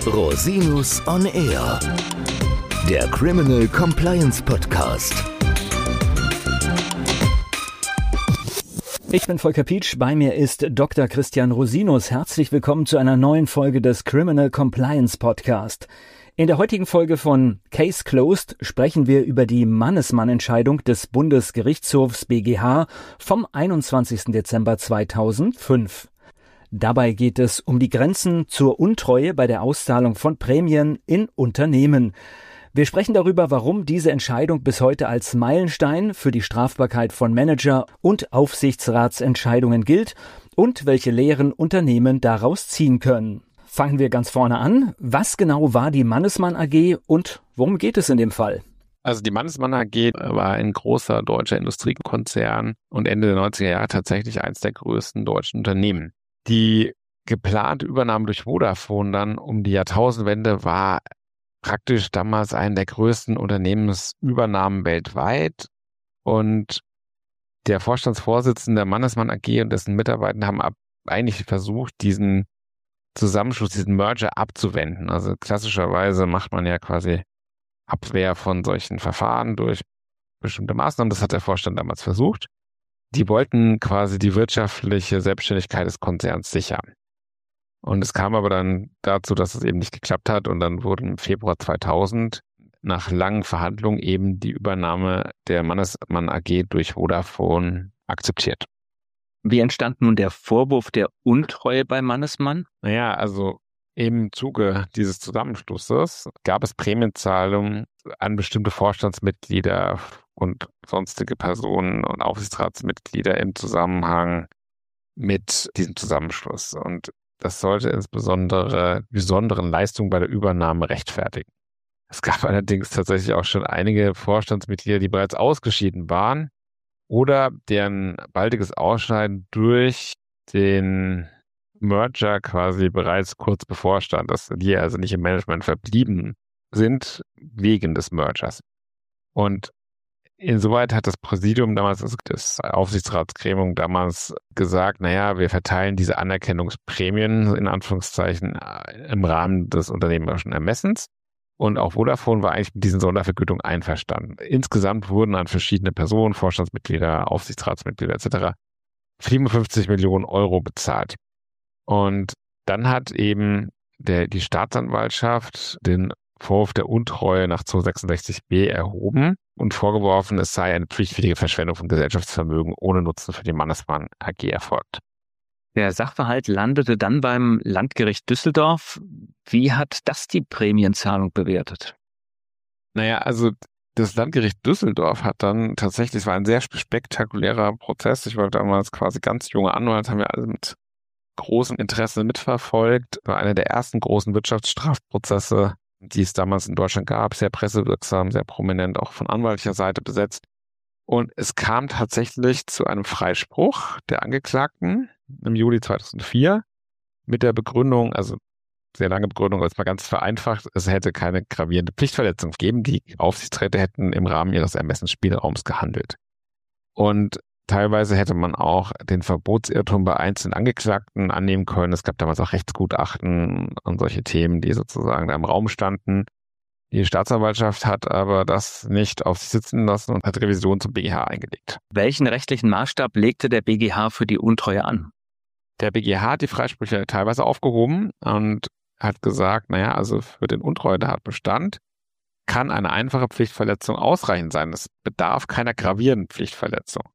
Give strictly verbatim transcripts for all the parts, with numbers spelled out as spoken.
Rosinus on Air, der Criminal Compliance Podcast. Ich bin Volker Pietsch, bei mir ist Doktor Christian Rosinus. Herzlich willkommen zu einer neuen Folge des Criminal Compliance Podcast. In der heutigen Folge von Case Closed sprechen wir über die Mannesmann-Entscheidung des Bundesgerichtshofs B G H vom einundzwanzigsten Dezember zweitausendfünf. Dabei geht es um die Grenzen zur Untreue bei der Auszahlung von Prämien in Unternehmen. Wir sprechen darüber, warum diese Entscheidung bis heute als Meilenstein für die Strafbarkeit von Manager- und Aufsichtsratsentscheidungen gilt und welche Lehren Unternehmen daraus ziehen können. Fangen wir ganz vorne an. Was genau war die Mannesmann A G und worum geht es in dem Fall? Also die Mannesmann A G war ein großer deutscher Industriekonzern und Ende der neunziger Jahre tatsächlich eines der größten deutschen Unternehmen. Die geplante Übernahme durch Vodafone dann um die Jahrtausendwende war praktisch damals eine der größten Unternehmensübernahmen weltweit. Und der Vorstandsvorsitzende der Mannesmann A G und dessen Mitarbeiter haben ab, eigentlich versucht, diesen Zusammenschluss, diesen Merger abzuwenden. Also klassischerweise macht man ja quasi Abwehr von solchen Verfahren durch bestimmte Maßnahmen. Das hat der Vorstand damals versucht. Die wollten quasi die wirtschaftliche Selbstständigkeit des Konzerns sichern. Und es kam aber dann dazu, dass es eben nicht geklappt hat und dann wurde im Februar zweitausend nach langen Verhandlungen eben die Übernahme der Mannesmann A G durch Vodafone akzeptiert. Wie entstand nun der Vorwurf der Untreue bei Mannesmann? Naja, also im Zuge dieses Zusammenschlusses gab es Prämienzahlungen an bestimmte Vorstandsmitglieder und sonstige Personen und Aufsichtsratsmitglieder im Zusammenhang mit diesem Zusammenschluss. Und das sollte insbesondere besonderen Leistungen bei der Übernahme rechtfertigen. Es gab allerdings tatsächlich auch schon einige Vorstandsmitglieder, die bereits ausgeschieden waren oder deren baldiges Ausscheiden durch den Merger quasi bereits kurz bevorstand, dass die also nicht im Management verblieben sind wegen des Mergers. Und insoweit hat das Präsidium damals, also das Aufsichtsratsgremium damals gesagt, naja, wir verteilen diese Anerkennungsprämien in Anführungszeichen im Rahmen des unternehmerischen Ermessens. Und auch Vodafone war eigentlich mit diesen Sondervergütungen einverstanden. Insgesamt wurden an verschiedene Personen, Vorstandsmitglieder, Aufsichtsratsmitglieder et cetera siebenundfünfzig Millionen Euro bezahlt. Und dann hat eben der, die Staatsanwaltschaft den Vorwurf der Untreue nach zweihundertsechsundsechzig b erhoben und vorgeworfen, es sei eine pflichtwidrige Verschwendung von Gesellschaftsvermögen ohne Nutzen für die Mannesmann A G erfolgt. Der Sachverhalt landete dann beim Landgericht Düsseldorf. Wie hat das die Prämienzahlung bewertet? Naja, also das Landgericht Düsseldorf hat dann tatsächlich, es war ein sehr spektakulärer Prozess. Ich war damals quasi ganz junger Anwalt, haben wir alle mit großem Interesse mitverfolgt. War einer der ersten großen Wirtschaftsstrafprozesse, die es damals in Deutschland gab, sehr pressewirksam, sehr prominent, auch von anwaltlicher Seite besetzt. Und es kam tatsächlich zu einem Freispruch der Angeklagten im Juli zweitausendvier mit der Begründung, also sehr lange Begründung, aber jetzt mal ganz vereinfacht, es hätte keine gravierende Pflichtverletzung gegeben. Die Aufsichtsräte hätten im Rahmen ihres Ermessensspielraums gehandelt. Und teilweise hätte man auch den Verbotsirrtum bei einzelnen Angeklagten annehmen können. Es gab damals auch Rechtsgutachten und solche Themen, die sozusagen da im Raum standen. Die Staatsanwaltschaft hat aber das nicht auf sich sitzen lassen und hat Revision zum B G H eingelegt. Welchen rechtlichen Maßstab legte der B G H für die Untreue an? Der B G H hat die Freisprüche teilweise aufgehoben und hat gesagt, naja, also für den Untreuetatbestand kann eine einfache Pflichtverletzung ausreichend sein. Es bedarf keiner gravierenden Pflichtverletzung.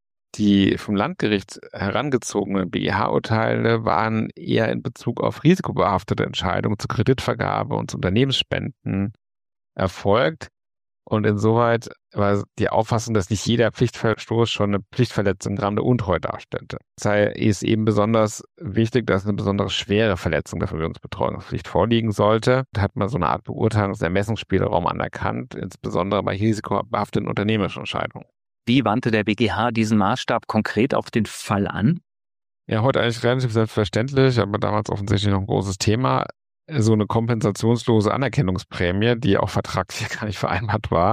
Die vom Landgericht herangezogenen B G H-Urteile waren eher in Bezug auf risikobehaftete Entscheidungen zur Kreditvergabe und zu Unternehmensspenden erfolgt. Und insoweit war die Auffassung, dass nicht jeder Pflichtverstoß schon eine Pflichtverletzung im Rahmen der Untreue darstellte. Es sei es eben besonders wichtig, dass eine besonders schwere Verletzung der Vermögensbetreuungspflicht vorliegen sollte. Da hat man so eine Art Beurteilungs- und Ermessungsspielraum anerkannt, insbesondere bei risikobehafteten unternehmerischen Entscheidungen. Wie wandte der B G H diesen Maßstab konkret auf den Fall an? Ja, heute eigentlich relativ selbstverständlich, aber damals offensichtlich noch ein großes Thema. So eine kompensationslose Anerkennungsprämie, die auch vertraglich gar nicht vereinbart war,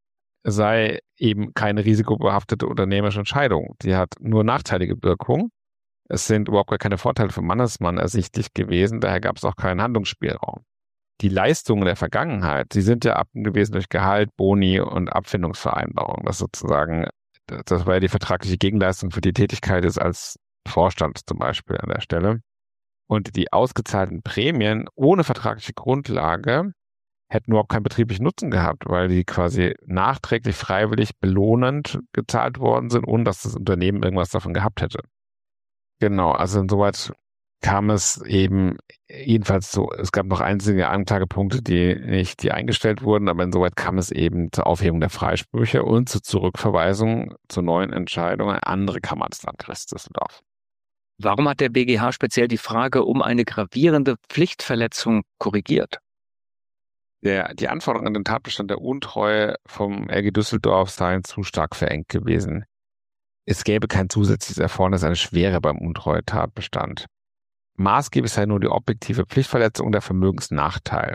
sei eben keine risikobehaftete unternehmerische Entscheidung. Die hat nur nachteilige Wirkung. Es sind überhaupt gar keine Vorteile für Mannesmann ersichtlich gewesen, daher gab es auch keinen Handlungsspielraum. die Leistungen der Vergangenheit, die sind ja abgegeben durch Gehalt, Boni und Abfindungsvereinbarungen. Das sozusagen, das war ja die vertragliche Gegenleistung für die Tätigkeit ist als Vorstand zum Beispiel an der Stelle. Und die ausgezahlten Prämien ohne vertragliche Grundlage hätten überhaupt keinen betrieblichen Nutzen gehabt, weil die quasi nachträglich freiwillig belohnend gezahlt worden sind, ohne dass das Unternehmen irgendwas davon gehabt hätte. Genau, also insoweit kam es eben jedenfalls so, es gab noch einzelne Anklagepunkte, die nicht, die eingestellt wurden, aber insoweit kam es eben zur Aufhebung der Freisprüche und zur Zurückverweisung zur neuen Entscheidung an andere Kammer des Landgerichts Düsseldorf. Warum hat der B G H speziell die Frage um eine gravierende Pflichtverletzung korrigiert? Der, die Anforderungen an den Tatbestand der Untreue vom L G Düsseldorf seien zu stark verengt gewesen. Es gäbe kein zusätzliches Erfordernis einer Schwere beim Untreue-Tatbestand. Maßgeblich sei nur die objektive Pflichtverletzung und der Vermögensnachteil.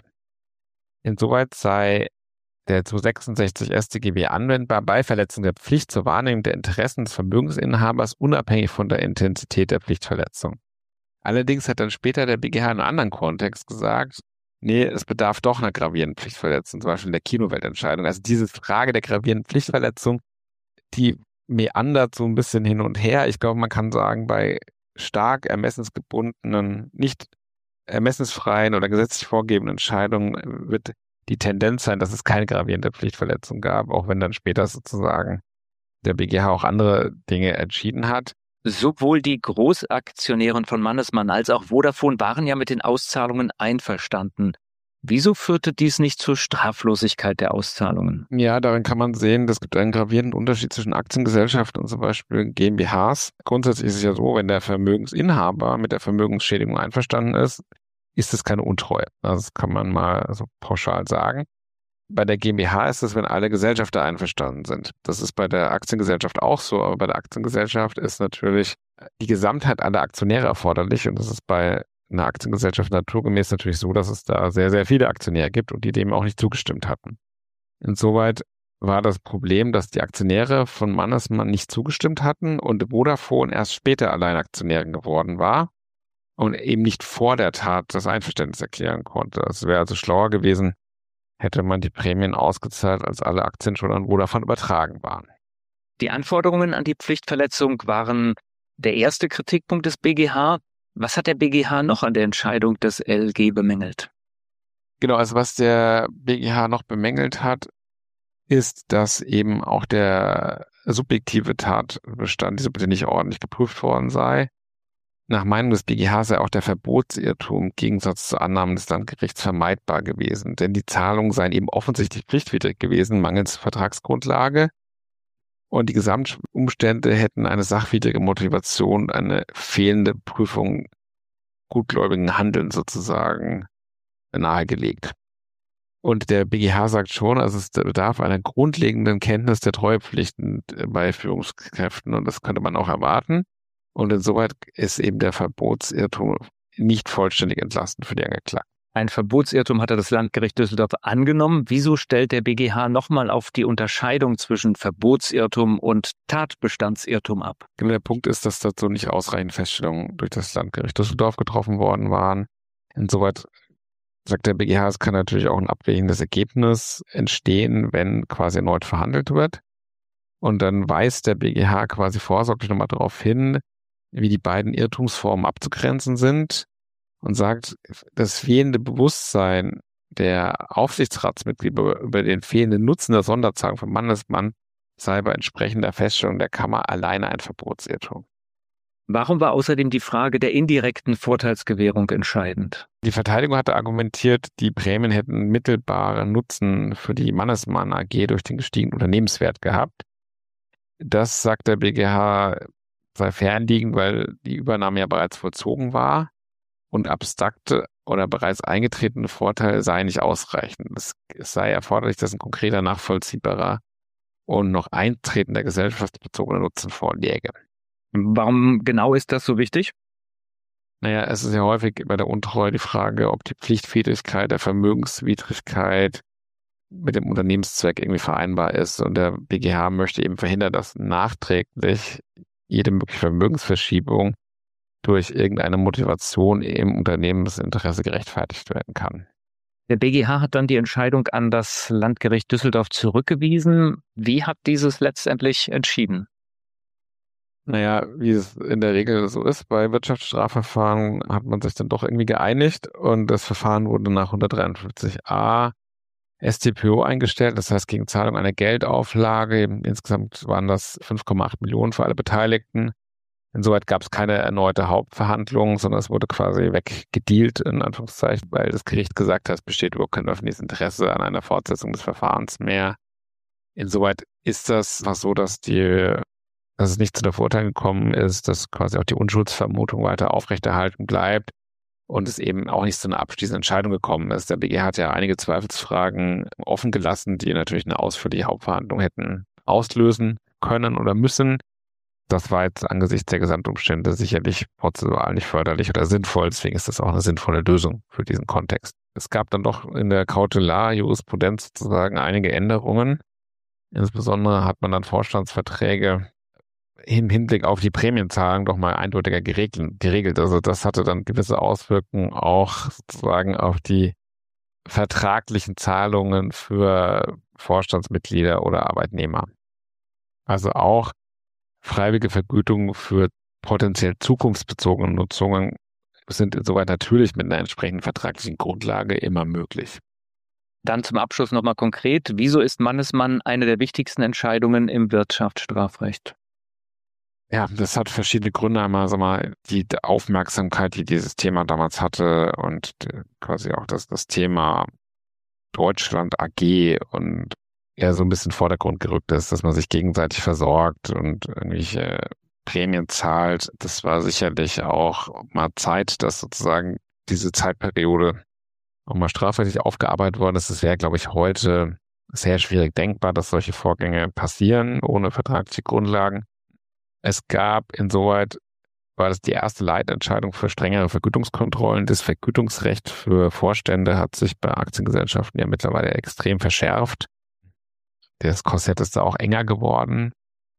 Insoweit sei der zweihundertsechsundsechzig S t G B anwendbar bei Verletzung der Pflicht zur Wahrnehmung der Interessen des Vermögensinhabers unabhängig von der Intensität der Pflichtverletzung. Allerdings hat dann später der B G H in einem anderen Kontext gesagt, nee, es bedarf doch einer gravierenden Pflichtverletzung, zum Beispiel in der Kinoweltentscheidung. Also diese Frage der gravierenden Pflichtverletzung, die meandert so ein bisschen hin und her. Ich glaube, man kann sagen, bei stark ermessensgebundenen, nicht ermessensfreien oder gesetzlich vorgegebenen Entscheidungen wird die Tendenz sein, dass es keine gravierende Pflichtverletzung gab, auch wenn dann später sozusagen der B G H auch andere Dinge entschieden hat. Sowohl die Großaktionäre von Mannesmann als auch Vodafone waren ja mit den Auszahlungen einverstanden. Wieso führte dies nicht zur Straflosigkeit der Auszahlungen? Ja, darin kann man sehen, es gibt einen gravierenden Unterschied zwischen Aktiengesellschaften und zum Beispiel GmbHs. Grundsätzlich ist es ja so, wenn der Vermögensinhaber mit der Vermögensschädigung einverstanden ist, ist es keine Untreue. Das kann man mal so pauschal sagen. Bei der GmbH ist es, wenn alle Gesellschafter einverstanden sind. Das ist bei der Aktiengesellschaft auch so, aber bei der Aktiengesellschaft ist natürlich die Gesamtheit aller Aktionäre erforderlich und das ist bei einer Aktiengesellschaft naturgemäß natürlich so, dass es da sehr, sehr viele Aktionäre gibt und die dem auch nicht zugestimmt hatten. Insoweit war das Problem, dass die Aktionäre von Mannesmann nicht zugestimmt hatten und Vodafone erst später Alleinaktionärin geworden war und eben nicht vor der Tat das Einverständnis erklären konnte. Es wäre also schlauer gewesen, hätte man die Prämien ausgezahlt, als alle Aktien schon an Vodafone übertragen waren. Die Anforderungen an die Pflichtverletzung waren der erste Kritikpunkt des B G H. Was hat der B G H noch an der Entscheidung des L G bemängelt? Genau, also was der B G H noch bemängelt hat, ist, dass eben auch der subjektive Tatbestand, diese bitte nicht ordentlich geprüft worden sei. Nach Meinung des B G H sei auch der Verbotsirrtum im Gegensatz zu Annahmen des Landgerichts vermeidbar gewesen, denn die Zahlungen seien eben offensichtlich pflichtwidrig gewesen, mangels Vertragsgrundlage. Und die Gesamtumstände hätten eine sachwidrige Motivation, eine fehlende Prüfung gutgläubigen Handelns sozusagen nahegelegt. Und der B G H sagt schon, also es bedarf einer grundlegenden Kenntnis der Treuepflichten bei Führungskräften und das könnte man auch erwarten. Und insoweit ist eben der Verbotsirrtum nicht vollständig entlastend für die Angeklagten. Ein Verbotsirrtum hatte das Landgericht Düsseldorf angenommen. Wieso stellt der B G H nochmal auf die Unterscheidung zwischen Verbotsirrtum und Tatbestandsirrtum ab? Genau, der Punkt ist, dass dazu nicht ausreichend Feststellungen durch das Landgericht Düsseldorf getroffen worden waren. Insoweit sagt der B G H, es kann natürlich auch ein abwegigendes Ergebnis entstehen, wenn quasi erneut verhandelt wird. Und dann weist der B G H quasi vorsorglich nochmal darauf hin, wie die beiden Irrtumsformen abzugrenzen sind und sagt, das fehlende Bewusstsein der Aufsichtsratsmitglieder über den fehlenden Nutzen der Sonderzahlung von Mannesmann sei bei entsprechender Feststellung der Kammer alleine ein Verbotsirrtum. Warum war außerdem die Frage der indirekten Vorteilsgewährung entscheidend? Die Verteidigung hatte argumentiert, die Prämien hätten mittelbaren Nutzen für die Mannesmann A G durch den gestiegenen Unternehmenswert gehabt. Das, sagt der B G H, sei fernliegend, weil die Übernahme ja bereits vollzogen war und abstrakte oder bereits eingetretene Vorteile seien nicht ausreichend. Es, es sei erforderlich, dass ein konkreter, nachvollziehbarer und noch eintretender gesellschaftsbezogener Nutzen vorläge. Warum genau ist das so wichtig? Naja, es ist ja häufig bei der Untreue die Frage, ob die Pflichtwidrigkeit, der Vermögenswidrigkeit mit dem Unternehmenszweck irgendwie vereinbar ist. Und der B G H möchte eben verhindern, dass nachträglich jede mögliche Vermögensverschiebung durch irgendeine Motivation im Unternehmensinteresse gerechtfertigt werden kann. Der B G H hat dann die Entscheidung an das Landgericht Düsseldorf zurückgewiesen. Wie hat dieses letztendlich entschieden? Naja, wie es in der Regel so ist, bei Wirtschaftsstrafverfahren hat man sich dann doch irgendwie geeinigt und das Verfahren wurde nach hundertdreiundfünfzig a S t P O eingestellt, das heißt gegen Zahlung einer Geldauflage. Insgesamt waren das fünf Komma acht Millionen für alle Beteiligten. Insoweit gab es keine erneute Hauptverhandlung, sondern es wurde quasi weggedealt, in Anführungszeichen, weil das Gericht gesagt hat, es besteht überhaupt kein öffentliches Interesse an einer Fortsetzung des Verfahrens mehr. Insoweit ist das was so, dass die dass es nicht zu der Verurteilung gekommen ist, dass quasi auch die Unschuldsvermutung weiter aufrechterhalten bleibt und es eben auch nicht zu einer abschließenden Entscheidung gekommen ist. Der B G H hat ja einige Zweifelsfragen offen gelassen, die natürlich eine ausführliche Hauptverhandlung hätten auslösen können oder müssen. Das war jetzt angesichts der Gesamtumstände sicherlich prozessual nicht förderlich oder sinnvoll, deswegen ist das auch eine sinnvolle Lösung für diesen Kontext. Es gab dann doch in der Kautelar-Jurisprudenz sozusagen einige Änderungen. Insbesondere hat man dann Vorstandsverträge im Hinblick auf die Prämienzahlung doch mal eindeutiger geregelt. Also das hatte dann gewisse Auswirkungen auch sozusagen auf die vertraglichen Zahlungen für Vorstandsmitglieder oder Arbeitnehmer. Also auch freiwillige Vergütungen für potenziell zukunftsbezogene Nutzungen sind insoweit natürlich mit einer entsprechenden vertraglichen Grundlage immer möglich. Dann zum Abschluss nochmal konkret. Wieso ist Mannesmann eine der wichtigsten Entscheidungen im Wirtschaftsstrafrecht? Ja, das hat verschiedene Gründe. Einmal, sag mal, die Aufmerksamkeit, die dieses Thema damals hatte und quasi auch das, das Thema Deutschland A G und eher so ein bisschen in den Vordergrund gerückt ist, dass man sich gegenseitig versorgt und irgendwelche Prämien zahlt. Das war sicherlich auch mal Zeit, dass sozusagen diese Zeitperiode auch mal strafrechtlich aufgearbeitet worden ist. Es wäre, glaube ich, heute sehr schwierig denkbar, dass solche Vorgänge passieren ohne vertragliche Grundlagen. Es gab insoweit, war das die erste Leitentscheidung für strengere Vergütungskontrollen. Das Vergütungsrecht für Vorstände hat sich bei Aktiengesellschaften ja mittlerweile extrem verschärft. Das Korsett ist da auch enger geworden.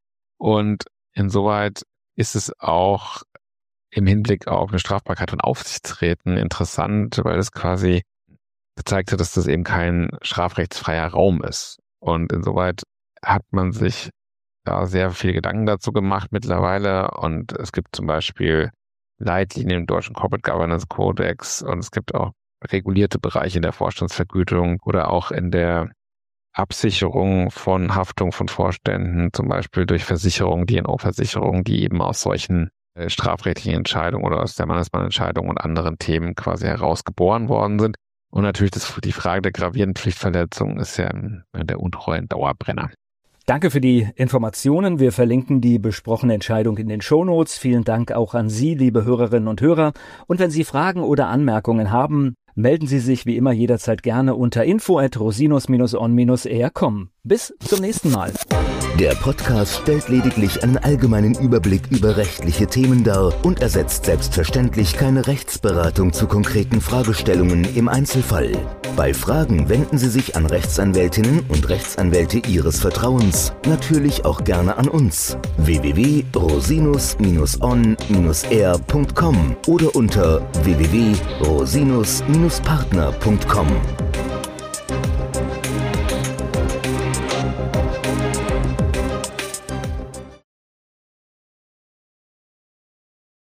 Und insoweit ist es auch im Hinblick auf eine Strafbarkeit von Aufsichtsräten interessant, weil es quasi gezeigt hat, dass das eben kein strafrechtsfreier Raum ist. Und insoweit hat man sich da sehr viel Gedanken dazu gemacht mittlerweile und es gibt zum Beispiel Leitlinien im deutschen Corporate Governance Codex und es gibt auch regulierte Bereiche in der Vorstandsvergütung oder auch in der Absicherung von Haftung von Vorständen, zum Beispiel durch Versicherungen, D N O-Versicherungen, die eben aus solchen äh, strafrechtlichen Entscheidungen oder aus der Mannesmann-Entscheidung und anderen Themen quasi herausgeboren worden sind. Und natürlich das, die Frage der gravierenden Pflichtverletzung ist ja der untreuen Dauerbrenner. Danke für die Informationen. Wir verlinken die besprochene Entscheidung in den Shownotes. Vielen Dank auch an Sie, liebe Hörerinnen und Hörer. Und wenn Sie Fragen oder Anmerkungen haben, melden Sie sich wie immer jederzeit gerne unter info at rosinus on air punkt com. Bis zum nächsten Mal. Der Podcast stellt lediglich einen allgemeinen Überblick über rechtliche Themen dar und ersetzt selbstverständlich keine Rechtsberatung zu konkreten Fragestellungen im Einzelfall. Bei Fragen wenden Sie sich an Rechtsanwältinnen und Rechtsanwälte Ihres Vertrauens, natürlich auch gerne an uns. w w w punkt rosinus on air punkt com oder unter w w w punkt rosinus partner punkt com.